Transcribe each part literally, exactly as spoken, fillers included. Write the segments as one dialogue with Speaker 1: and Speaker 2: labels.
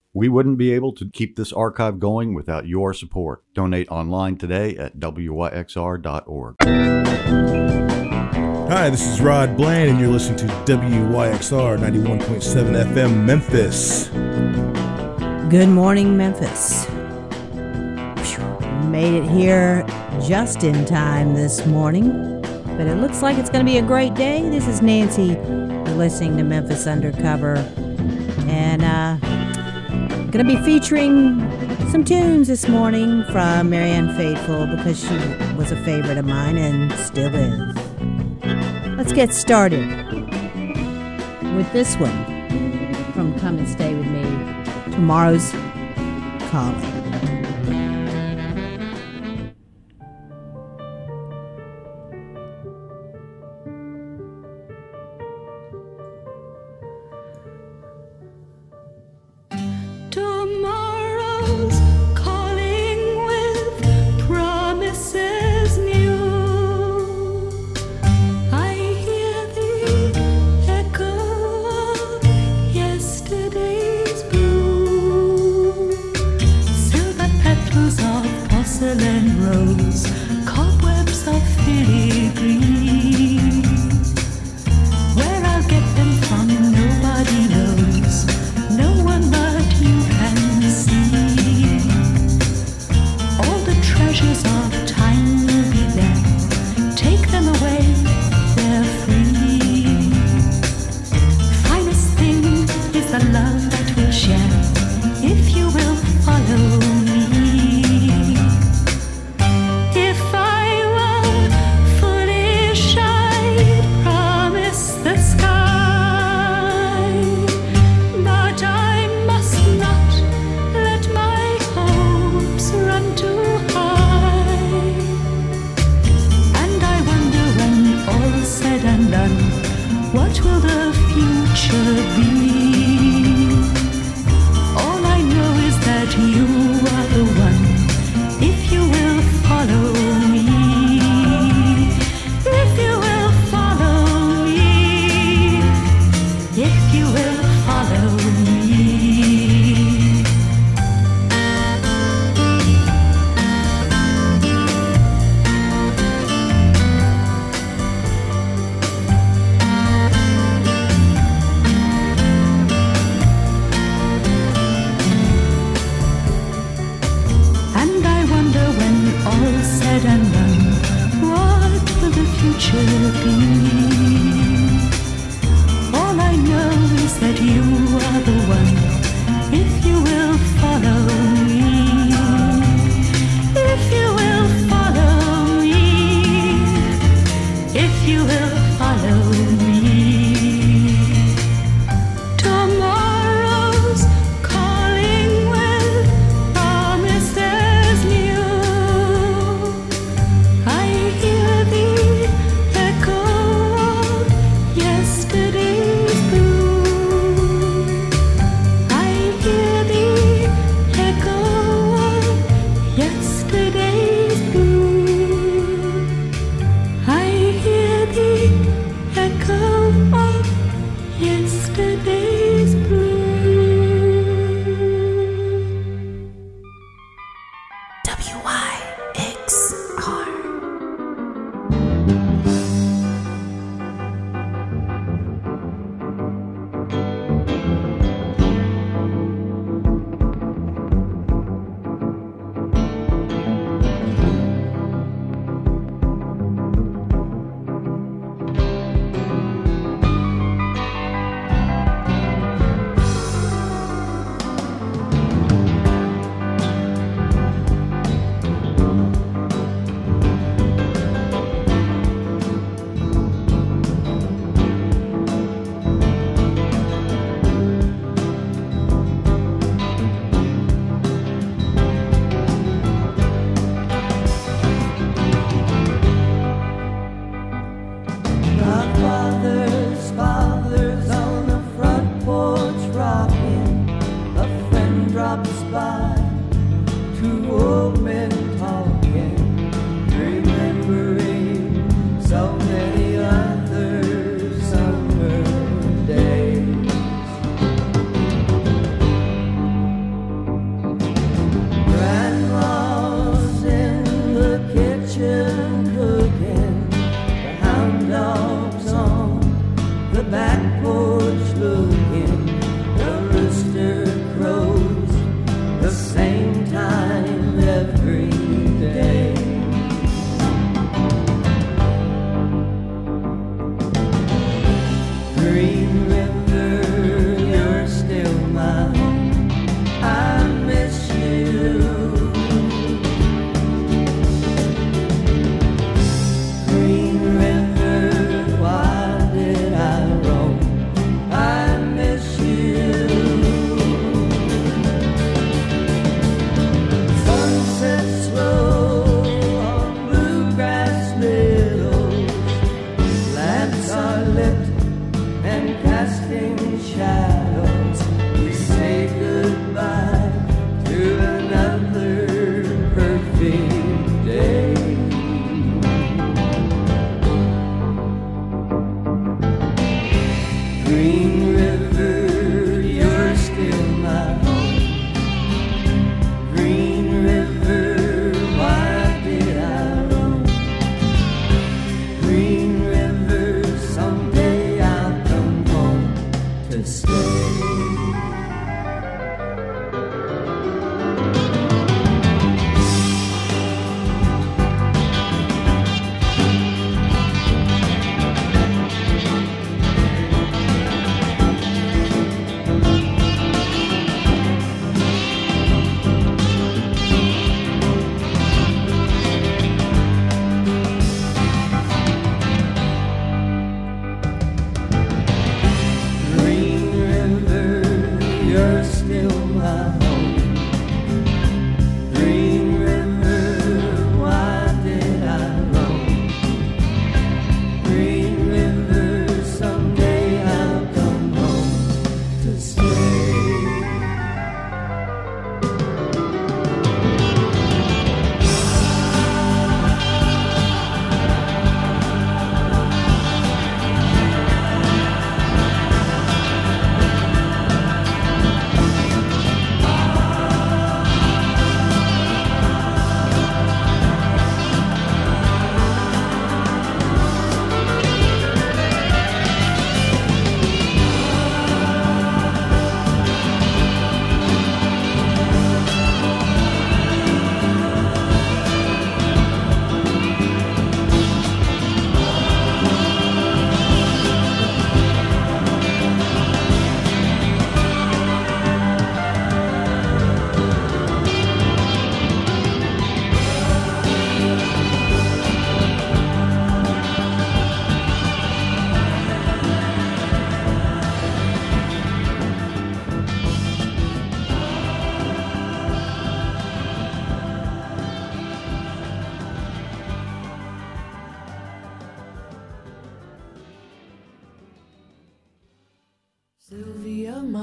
Speaker 1: We wouldn't be able to keep this archive going without your support. Donate online today at W Y X R dot org.
Speaker 2: Hi, this is Rod Bland, and you're listening to W Y X R ninety-one point seven F M Memphis.
Speaker 3: Good morning, Memphis. Made it here just in time this morning, but it looks like it's going to be a great day. This is Nancy. You're listening to Memphis Undercover, and uh, going to be featuring some tunes this morning from Marianne Faithfull because she was a favorite of mine and still is. Let's get started with this one from Come and Stay With Me, Tomorrow's Calling.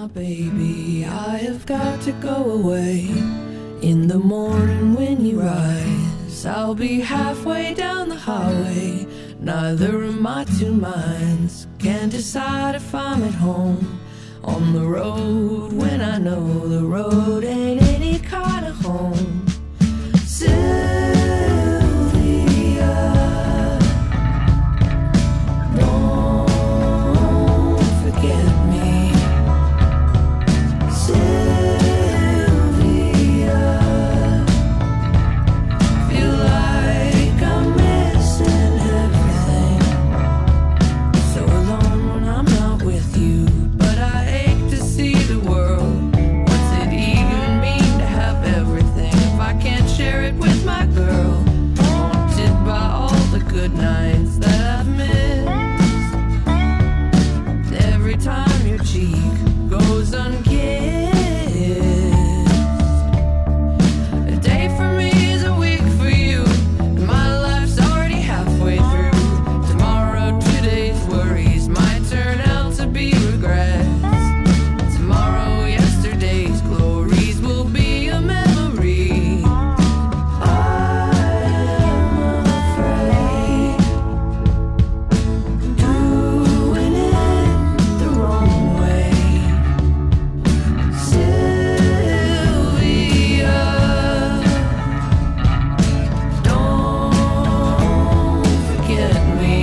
Speaker 4: my baby. I have got to go away. In the morning when you rise, I'll be halfway down the highway. Neither of my two minds can decide if I'm at home on the road when I know the road ain't any kind of home. Sylvia, don't forget me. Sylvia, feel like I'm missing everything. So alone when I'm not with you, but I ache to see the world. What's it even mean to have everything if I can't share it with my girl? Haunted by all the good nights that I've missed. Every time your cheek goes unkissed. A day for me is a week for you, and my life's already halfway through. Tomorrow, today's worries might turn out to be regrets. Tomorrow, yesterday's glories will be a memory. I'm afraid doing it the wrong way. Sylvia, don't forget me.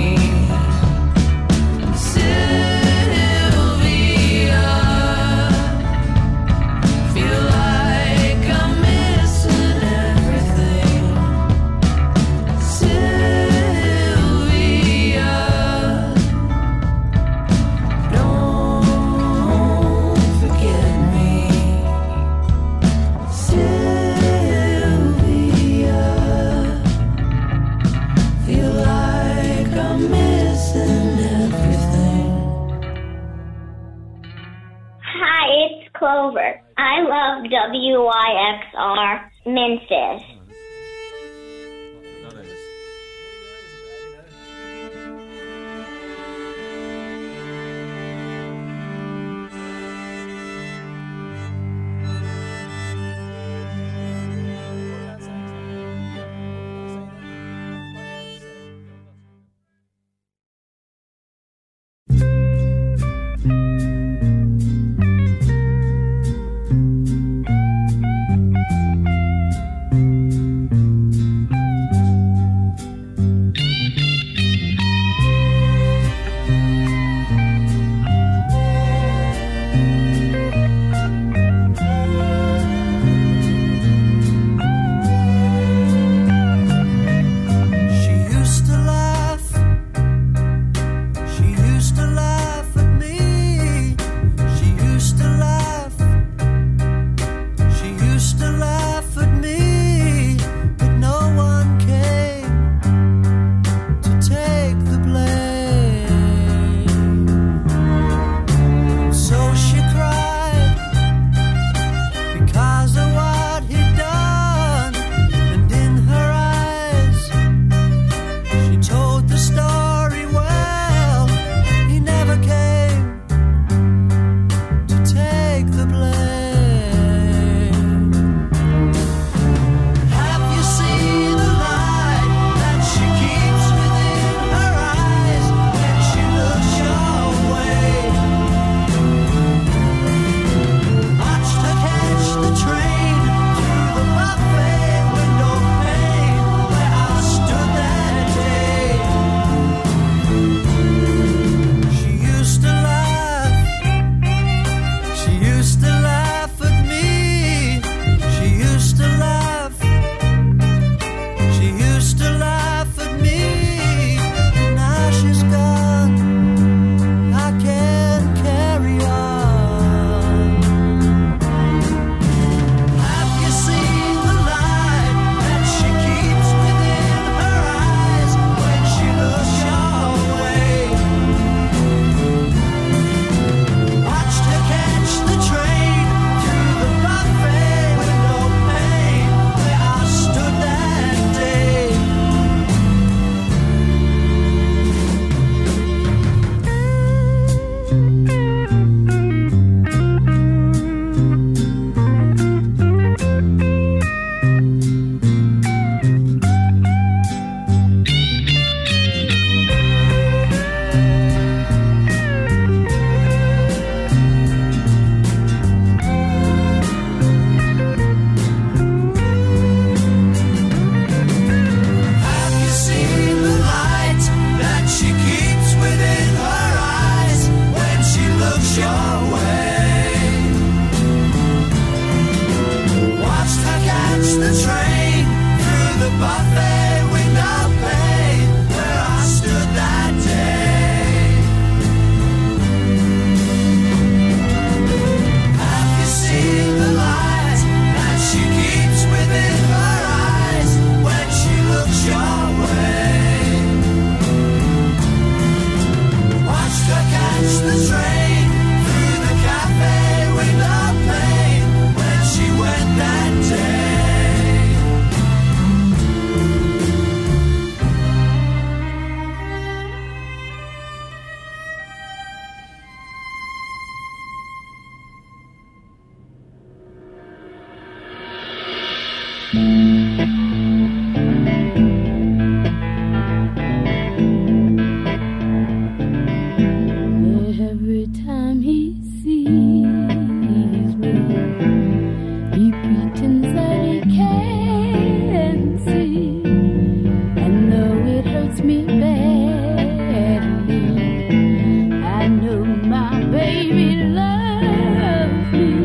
Speaker 4: Sylvia, feel like I'm missing everything. Sylvia, don't forget me. Sylvia, feel like I'm missing everything.
Speaker 5: Hi, it's Clover. I love W Y X R Memphis.
Speaker 6: Every time he sees me, he pretends that he can't see. And though it hurts me badly, I know my baby loves me.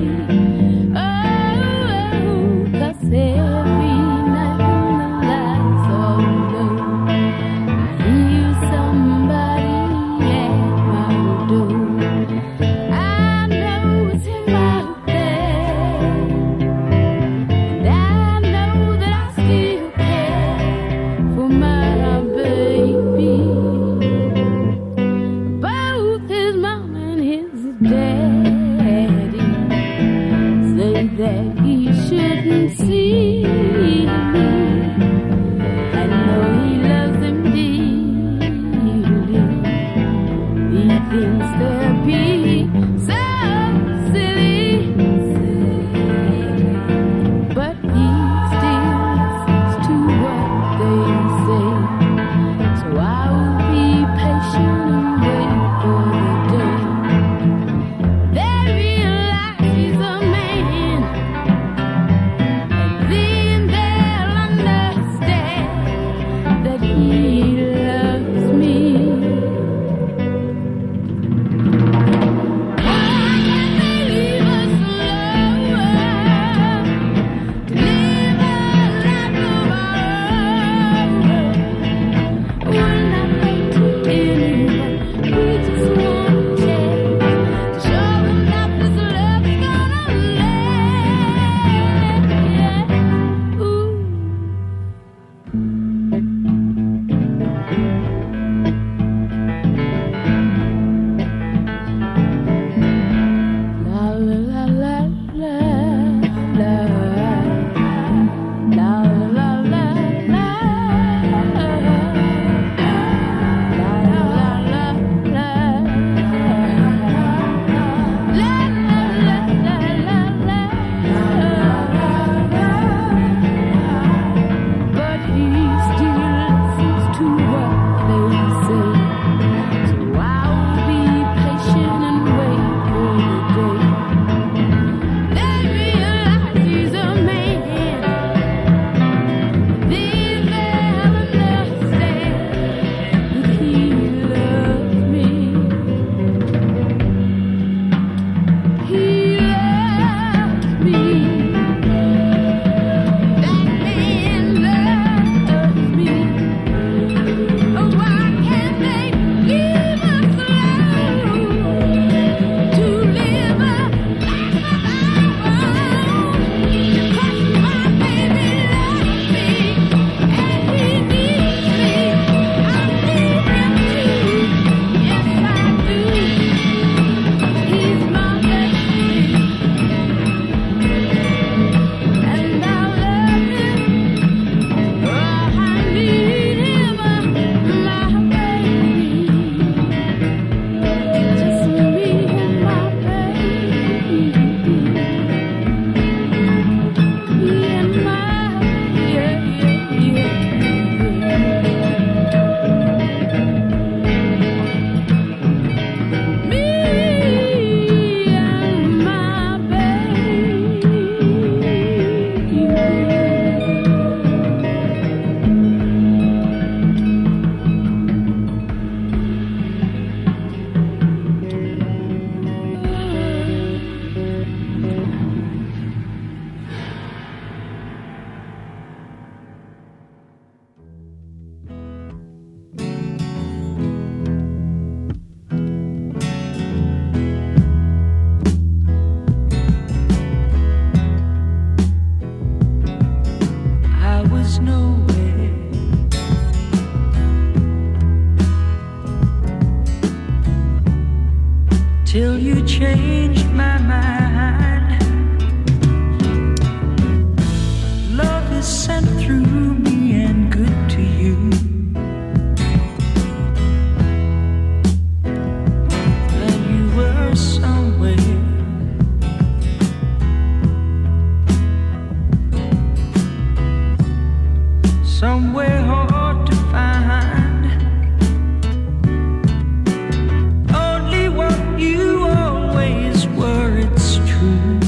Speaker 6: Oh, 'cause every night when the lights are low, I hear somebody at my door. I know it's him out there, and I know that I still care for my baby. Both his mom and his daddy say that he shouldn't see me. I know he loves him dearly. He thinks they're being so silly, but he still listens to what they say. So I will be patient and wait for the day they realize he's a man, and then they'll understand that he loves me. I can't believe us alone to live a life of our own. We're not meant to anyone. We just want a chance to show them that this love is gonna last. Ooh. La la la la la la la la la la but he still listens to what they say. So I'll be patient and wait for the day they realize he's a man. Then they'll understand that he loves me. He loves me. That man loves me. Oh, why can't they leave us alone to live a life of our own? 'Cause my baby loves me and he needs me. I need him too. Yes, I do. He's my baby, and I love him. Oh, I need him, my baby. Just me and my baby. Me and my, yeah, yeah, yeah. Me and my baby. I was nowhere till you changed my mind. Love is sent through me and good to you. And you were somewhere
Speaker 4: somewhere hard to find. Only what you always were, it's true.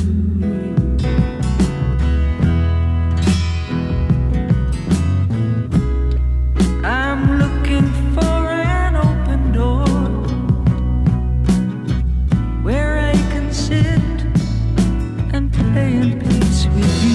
Speaker 4: I'm looking for an open door where I can sit and play in peace with you.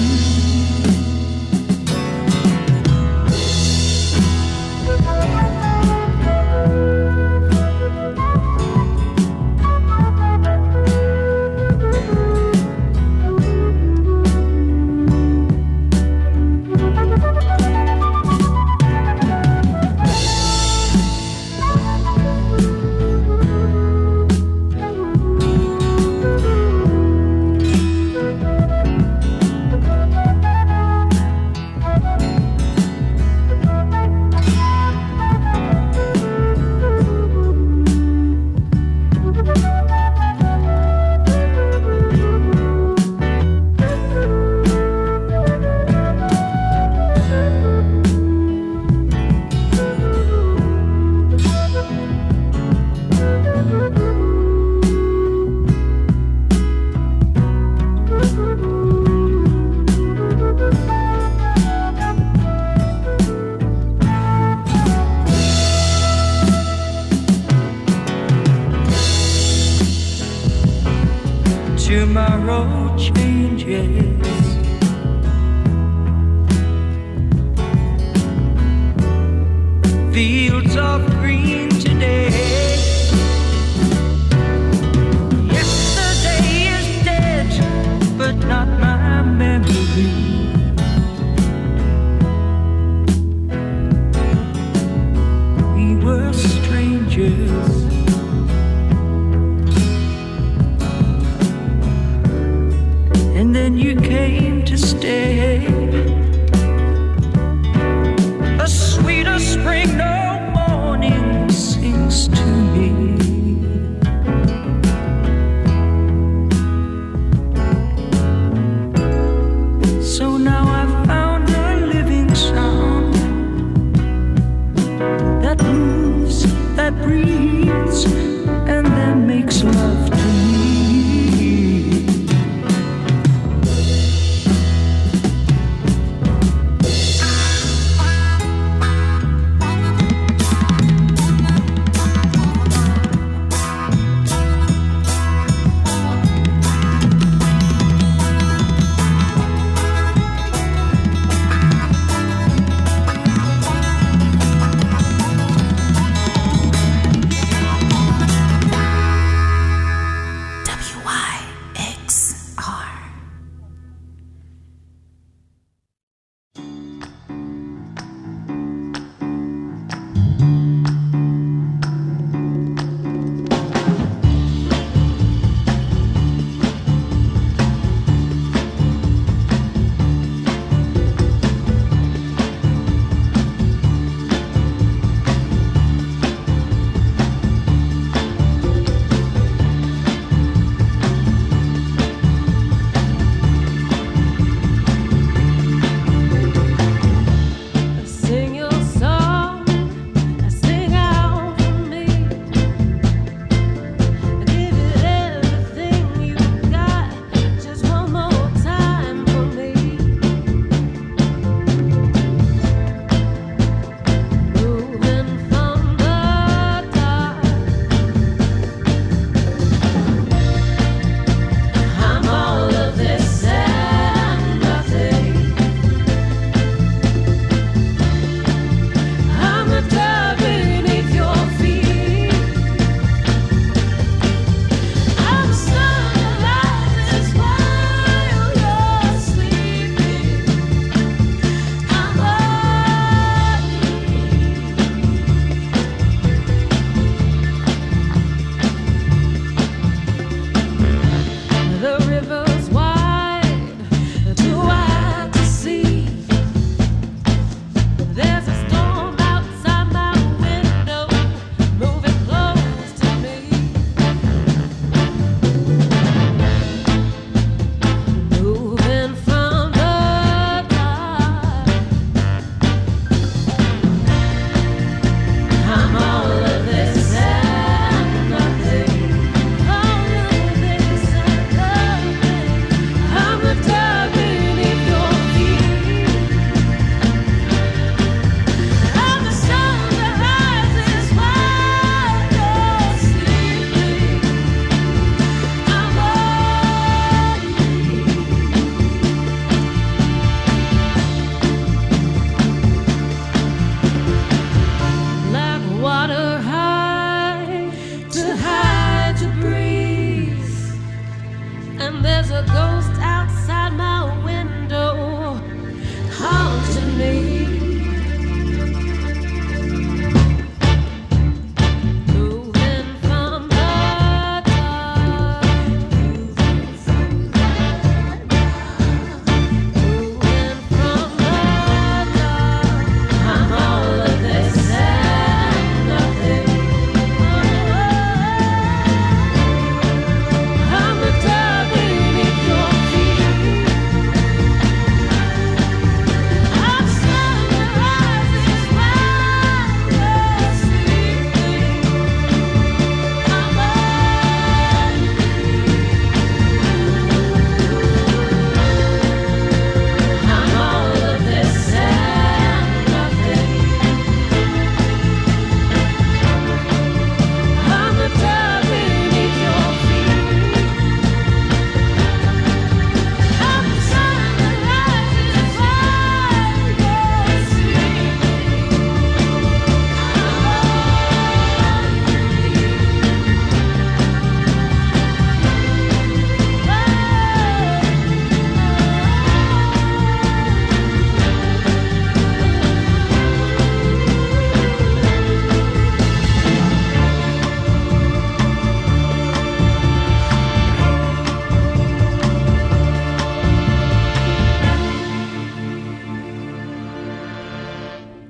Speaker 4: Tomorrow changes. Fields of green today. Yesterday is dead, but not my memory. We were strangers.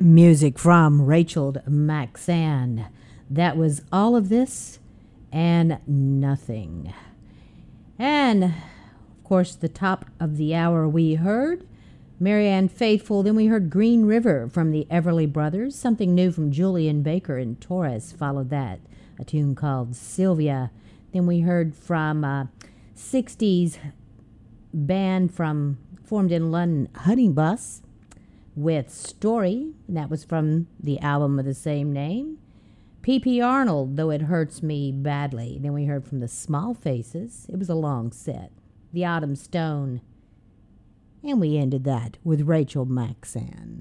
Speaker 3: Music from Rachel Maxan. That was All of This and Nothing. And, of course, the top of the hour we heard Marianne Faithfull. Then we heard Green River from the Everly Brothers. Something new from Julian Baker and Torres followed that. A tune called Sylvia. Then we heard from a sixties band from formed in London, Honey Bus, with Story. And that was from the album of the same name. P P Arnold, Though It Hurts Me Badly. Then we heard from the Small Faces. It was a long set. The Autumn Stone. And we ended that with Rachel Maxan.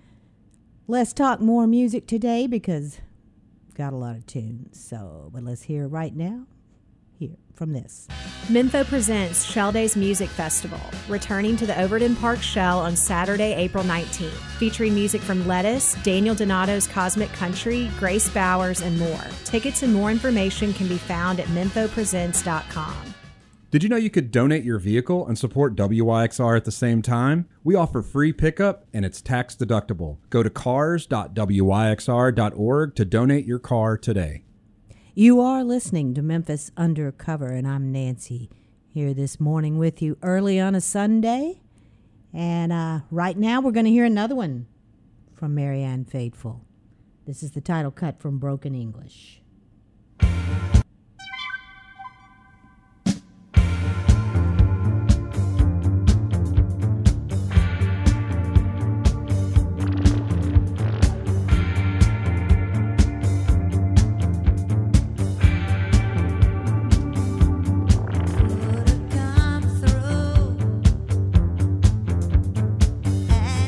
Speaker 3: Let's talk more music today because got a lot of tunes. So, but let's hear right now. Here from this.
Speaker 7: Mempho presents Shell Days Music Festival, returning to the Overton Park Shell on Saturday, April nineteenth, featuring music from Lettuce, Daniel Donato's Cosmic Country, Grace Bowers, and more. Tickets and more information can be found at mempho presents dot com.
Speaker 8: Did you know you could donate your vehicle and support W Y X R at the same time? We offer free pickup and it's tax deductible. Go to cars dot w y x r dot org to donate your car today.
Speaker 3: You are listening to Memphis Undercover, and I'm Nancy here this morning with you early on a Sunday. And uh, right now we're going to hear another one from Marianne Faithfull. This is the title cut from Broken English.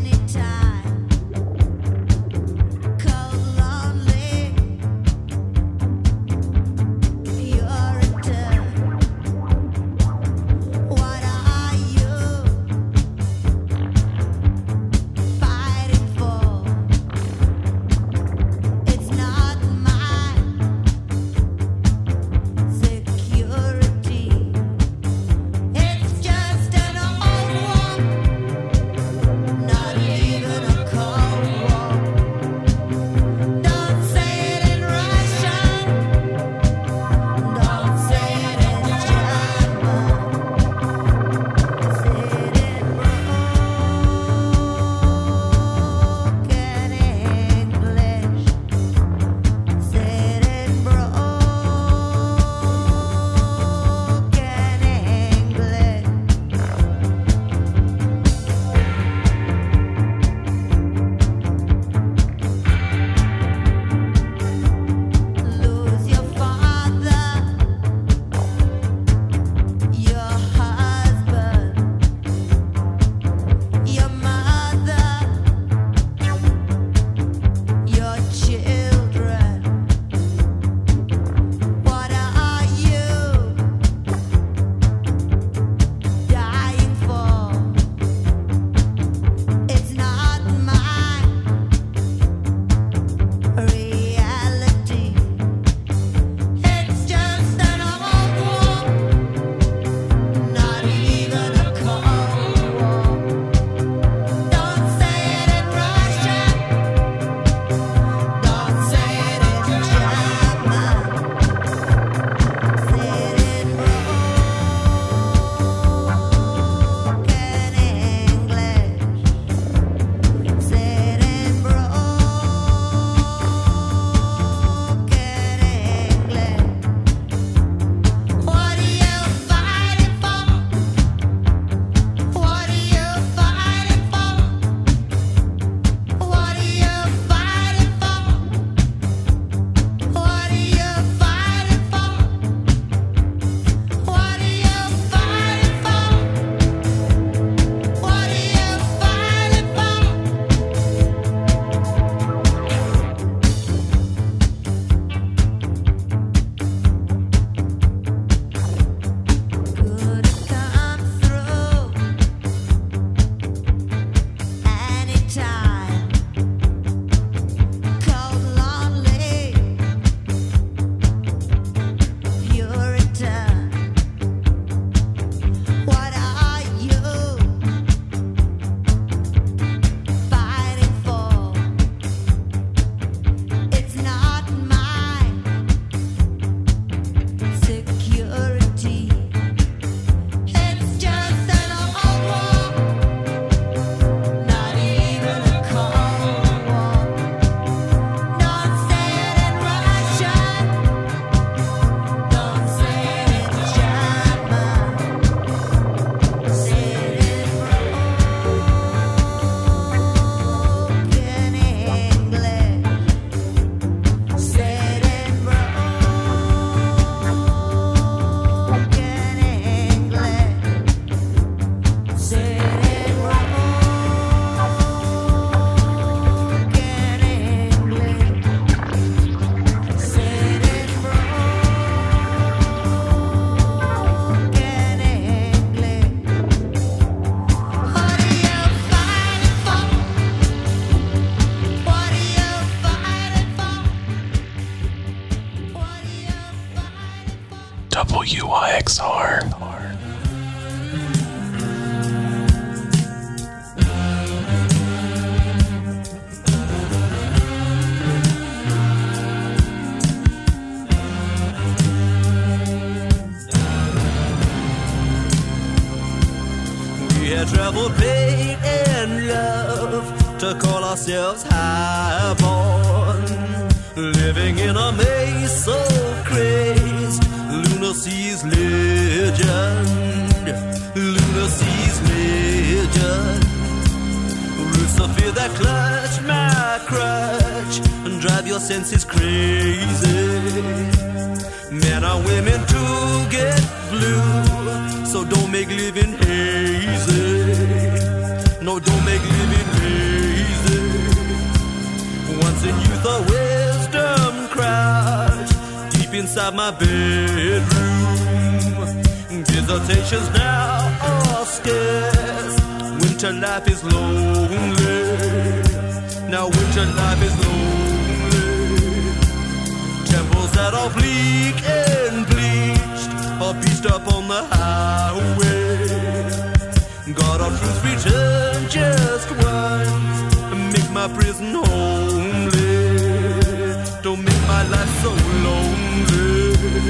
Speaker 6: Anytime, cold, lonely.
Speaker 9: W Y X R.
Speaker 10: We had traveled pain and love to call ourselves highborn, living in a maze so crazed. Lunacy's legend, Lunacy's legend. Roots of fear that clutch my crutch and drive your senses crazy. Men and women to get blue, so don't make living hazy. No, don't make living hazy. Once in youth a wisdom crouched deep inside my bedroom. Visitations now are scarce. Winter life is lonely. Now winter life is lonely. Temples that are bleak and bleached are beached up on the highway. God of truth return just once and make my prison homely. Don't make my life so lonely.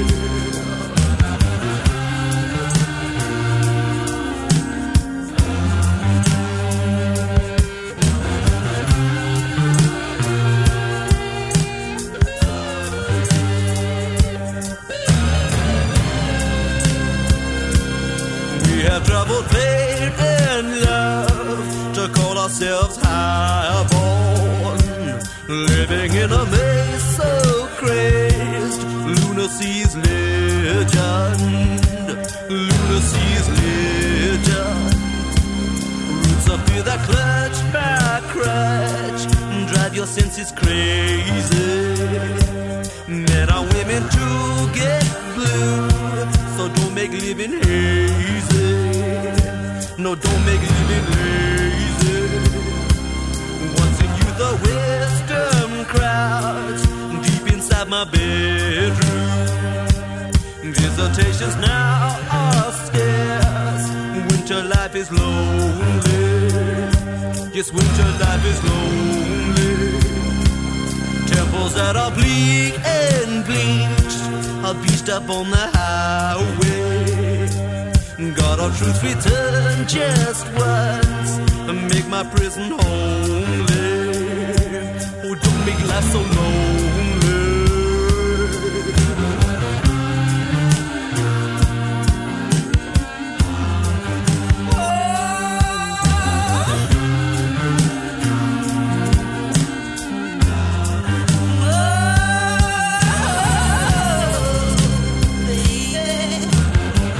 Speaker 10: We have traveled pain and love to call ourselves highborn, living in a maze so crazed. Lunacy's legend, Lunacy's legend. Roots of fear that clutch my crutch drive your senses crazy. Men and women to get blue, so don't make living hazy. No, don't make living lazy. Once in youth a wisdom crouch deep inside my bedroom. Visitations now are scarce. Winter life is lonely. Yes, winter life is lonely. Temples that are bleak and bleached are beached up on the highway. God of truth return just once and make my prison homely. Oh, don't make life so lonely.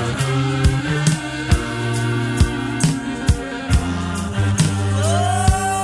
Speaker 10: Oh,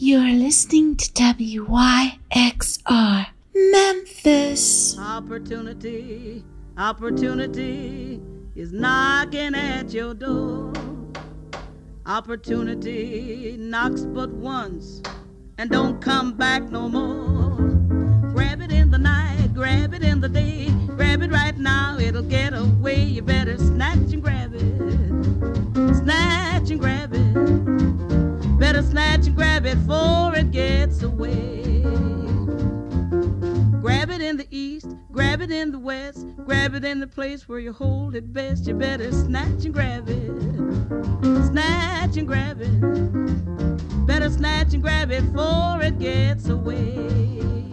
Speaker 9: You're listening to W Y X R Memphis.
Speaker 11: Opportunity, opportunity is knocking at your door. Opportunity knocks but once and don't come back no more. Grab it in the night, grab it in the day, grab it right now, it'll get away. You better snatch and grab it, snatch and grab it. Better snatch and grab it before it gets away. Grab it in the east, grab it in the west, grab it in the place where you hold it best. You better snatch and grab it, snatch and grab it. Better snatch and grab it before it gets away.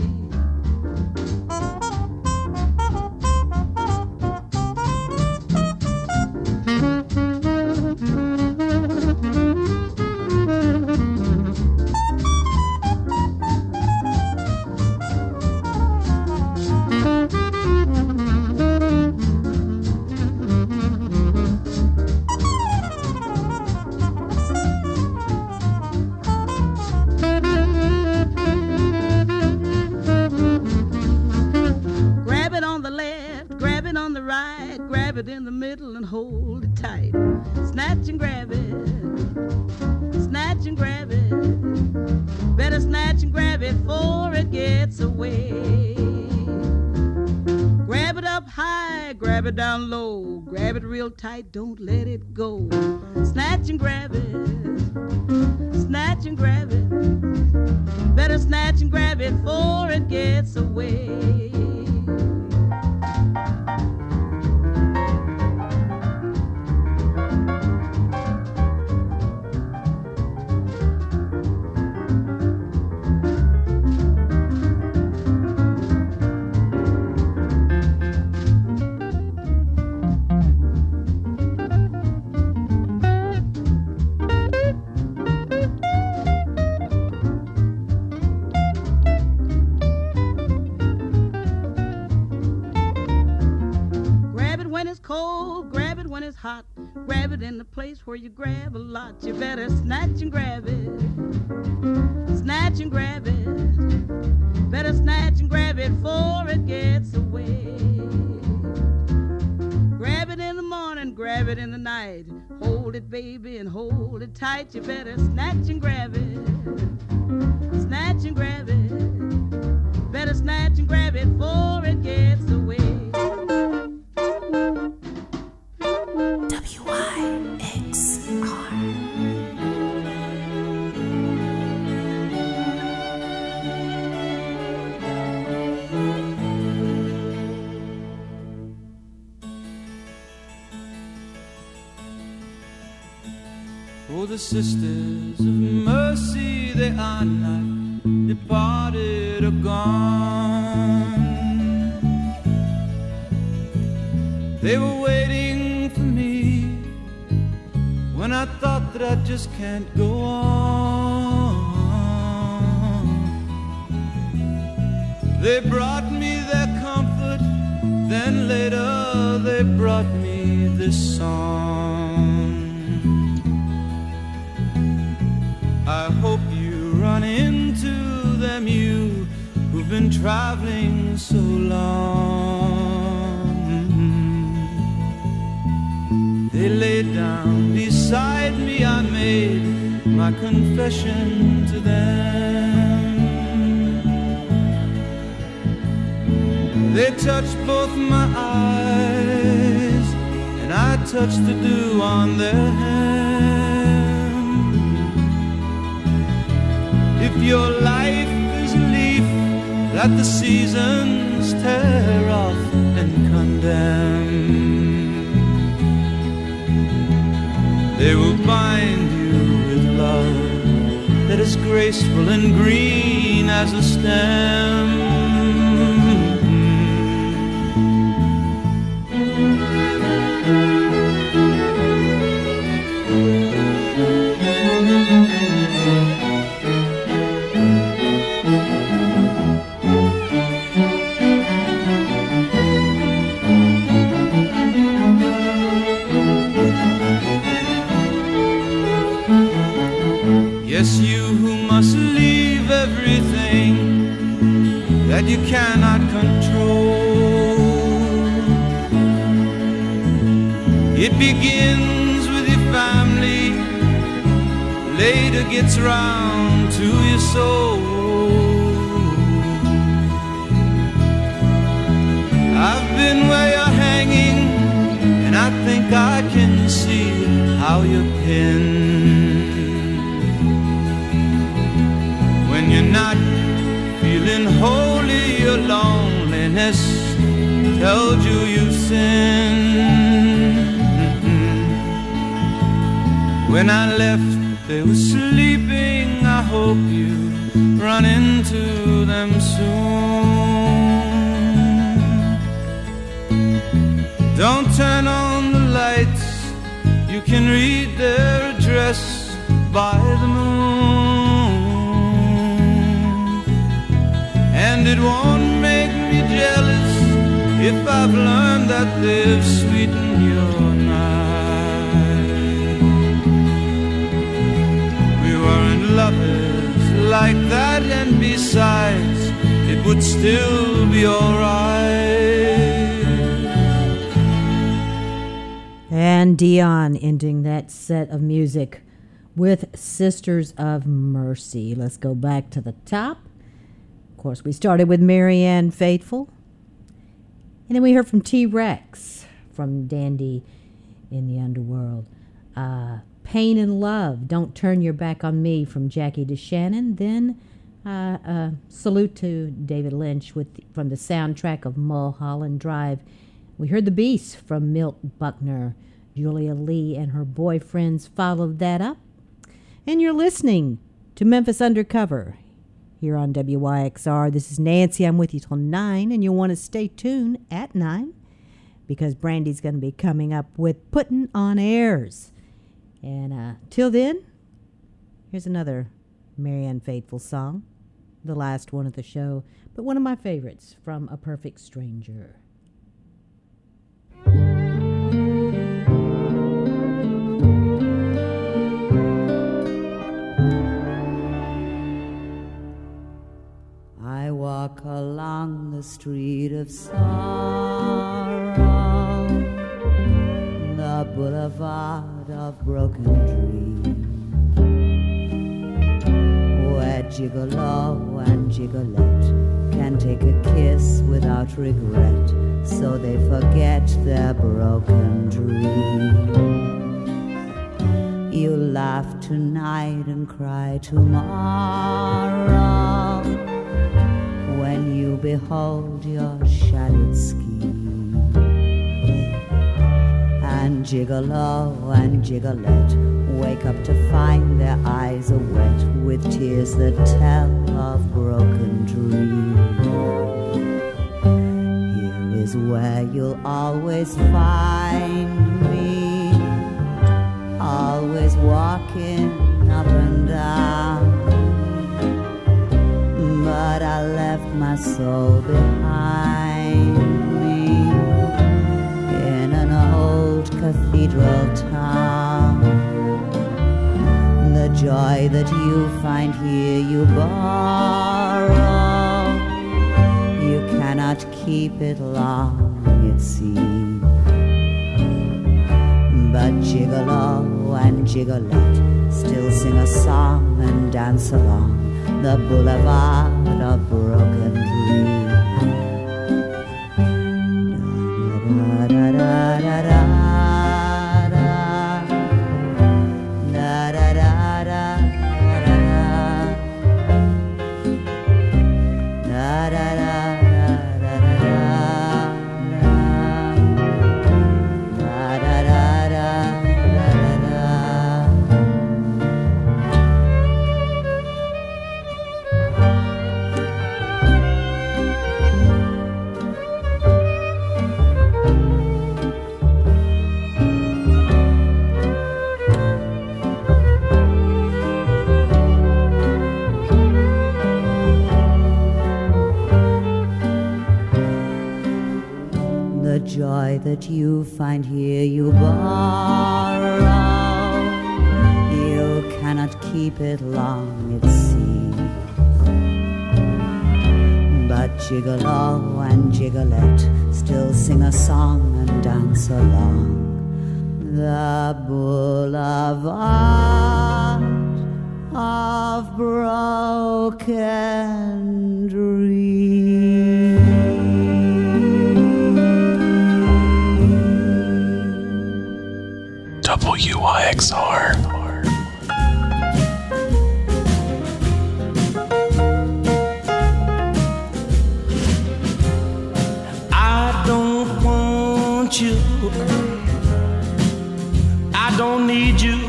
Speaker 11: In the middle and hold it tight. Snatch and grab it, snatch and grab it. Better snatch and grab it before it gets away. Grab it up high, grab it down low, grab it real tight, don't let it go. Snatch and grab it, snatch and grab it. Better snatch and grab it before it gets away. Hot, grab it in the place where you grab a lot. You better snatch and grab it, snatch and grab it. Better snatch and grab it before it gets away. Grab it in the morning, grab it in the night. Hold it, baby, and hold it tight. You better snatch and grab it, snatch and grab it. Better snatch and grab it before it gets away.
Speaker 9: W Y X R.
Speaker 10: Oh, the sisters of mercy, they are not departed or gone. They were waiting for me when I thought that I just can't go on. They brought me their comfort, then later they brought me this song. I hope you run into them, you who've been traveling so long. They laid down beside me, I made my confession to them. They touched both my eyes, and I touched the dew on their hand. If your life is a leaf that the seasons tear off and condemn, they will bind you with love that is graceful and green as a stem. Yes, you who must leave that you cannot control. It begins with your family, later gets round to your soul. I've been where you're hanging, and I think I can see how you're pinned. When you're not feeling holy, your loneliness tells you you've sinned. When I left, they were sleeping. I hope you run into them soon. Don't turn on the lights, you can read their address by the moon. And it won't make me jealous if I've learned that they've sweetened your night. We weren't lovers like that, and besides, it would still be alright.
Speaker 3: And Dion ending that set of music with Sisters of Mercy. Let's go back to the top. Of course, we started with Marianne Faithfull. And then we heard from T-Rex, from Dandy in the Underworld. Uh, Pain and Love, Don't Turn Your Back on Me, from Jackie DeShannon. Then uh, uh, salute to David Lynch with from the soundtrack of Mulholland Drive. We heard The Beast from Milt Buckner. Julia Lee and her boyfriends followed that up. And you're listening to Memphis Undercover here on W Y X R. This is Nancy. I'm with you till nine, and you'll want to stay tuned at nine because Brandy's going to be coming up with Putting on Airs. And uh, till then, here's another Marianne Faithfull song, the last one of the show, but one of my favorites, From a Perfect Stranger.
Speaker 12: I walk along the street of sorrow, the boulevard of broken dreams, where gigolo and gigolette can take a kiss without regret, so they forget their broken dreams. You laugh tonight and cry tomorrow when you behold your shattered scheme. And gigolo and gigolette wake up to find their eyes are wet with tears that tell of broken dreams. Here is where you'll always find me, always walking up and down. But I left my soul behind me in an old cathedral town. The joy that you find here you borrow, you cannot keep it long, it seems. But gigolo and gigolette still sing a song and dance along the boulevard of broken dreams. Da da da da da da da da da da da da. Joy that you find here you borrow, you cannot keep it long, it seems. But But Gigolo and Gigolette still sing a song and dance along the boulevard of broken dreams.
Speaker 13: W Y X R.
Speaker 10: I don't want you. I don't need you.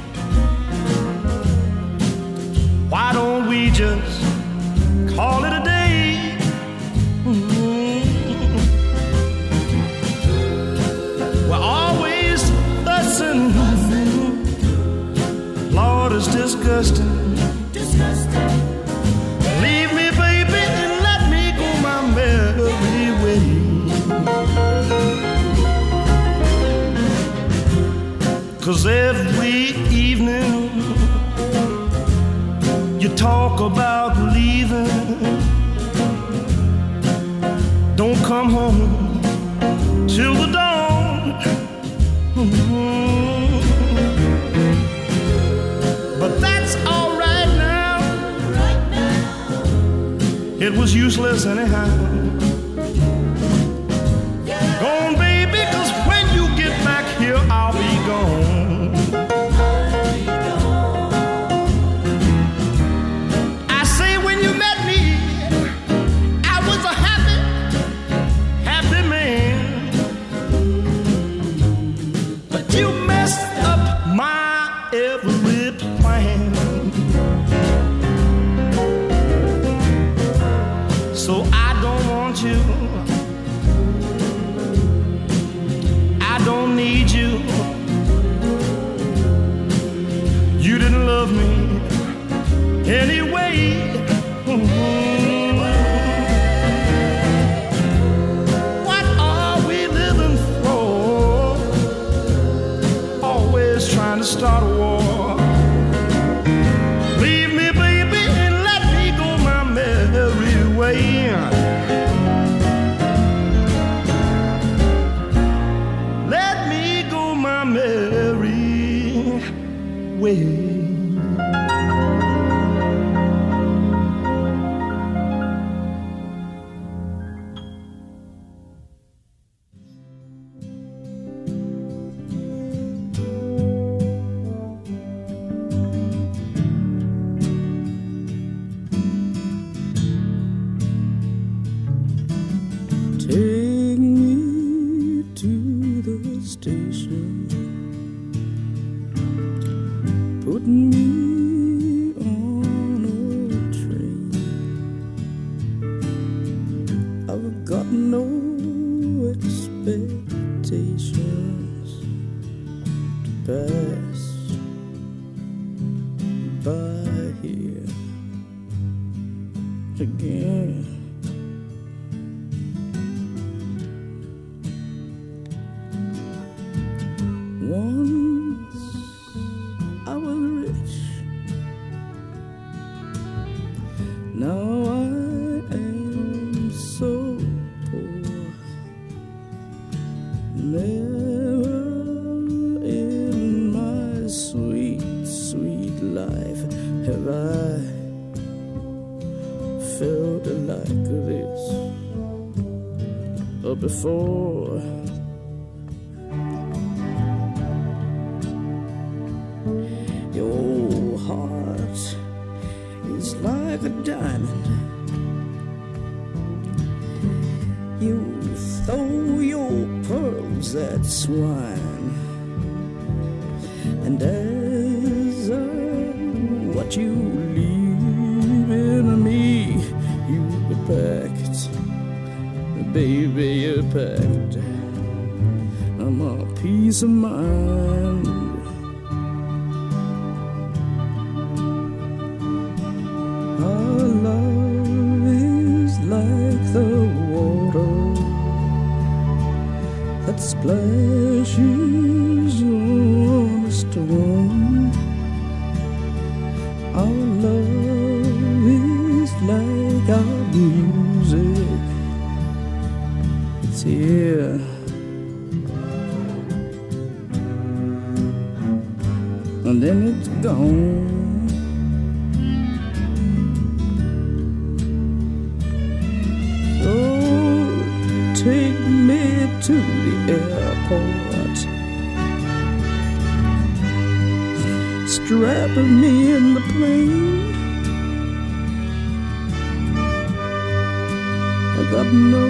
Speaker 10: Why don't we just call it a day? Mm-hmm. We're always fussing. Lord, it's disgusting. Disgusting. Leave me, baby, and let me go my merry way. Cause every evening you talk about leaving. Don't come home till the dawn. Mm-hmm. But that's all right now. Right now. It was useless anyhow. Yeah. Go on, baby, cause when you get back here, I'll be gone. Anyway, mm-hmm. What are we living for? Always trying to start a war. Leave me, baby, and let me go my merry way. Let me go my merry way.
Speaker 14: Before your heart is like a diamond, you throw your pearls at swine, and as uh, what you leave in me, you packed. Baby, you're packed. I'm a peace of mind. Our love is like the water that splashes on a stone. Our love is like our music here. And then it's gone. So take me to the airport, strap me in the plane. I got no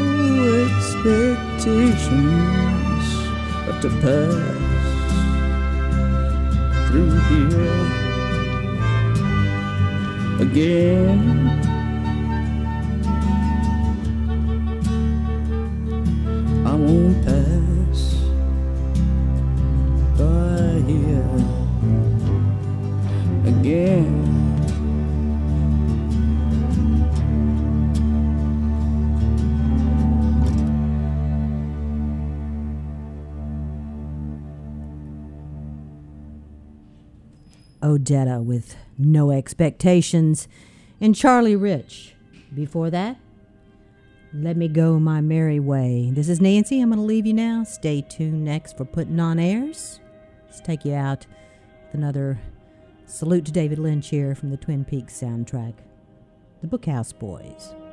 Speaker 14: expectations but to pass through here again. I won't pass by here again.
Speaker 3: Odetta with No Expectations, and Charlie Rich. Before that, Let Me Go My Merry Way. This is Nancy. I'm going to leave you now. Stay tuned next for Putting On Airs. Let's take you out with another salute to David Lynch here from the Twin Peaks soundtrack, The Bookhouse Boys.